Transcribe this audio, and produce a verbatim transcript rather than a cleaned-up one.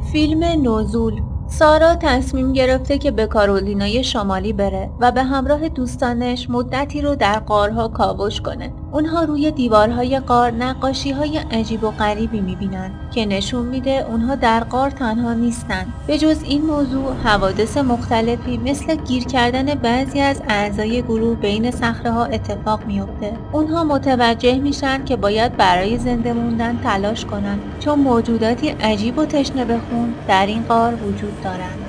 فیلم نزول. سارا تصمیم گرفته که به کارولینای شمالی بره و به همراه دوستانش مدتی رو در غارها کاوش کنه. اونها روی دیوارهای غار نقاشی‌های عجیب و غریبی می‌بینن که نشون میده اونها در غار تنها نیستن. به جز این موضوع، حوادث مختلفی مثل گیر کردن بعضی از اعضای گروه بین صخره‌ها اتفاق میفته. اونها متوجه میشن که باید برای زنده موندن تلاش کنن، چون موجوداتی عجیب و تشنه به خون در این غار وجود دارند.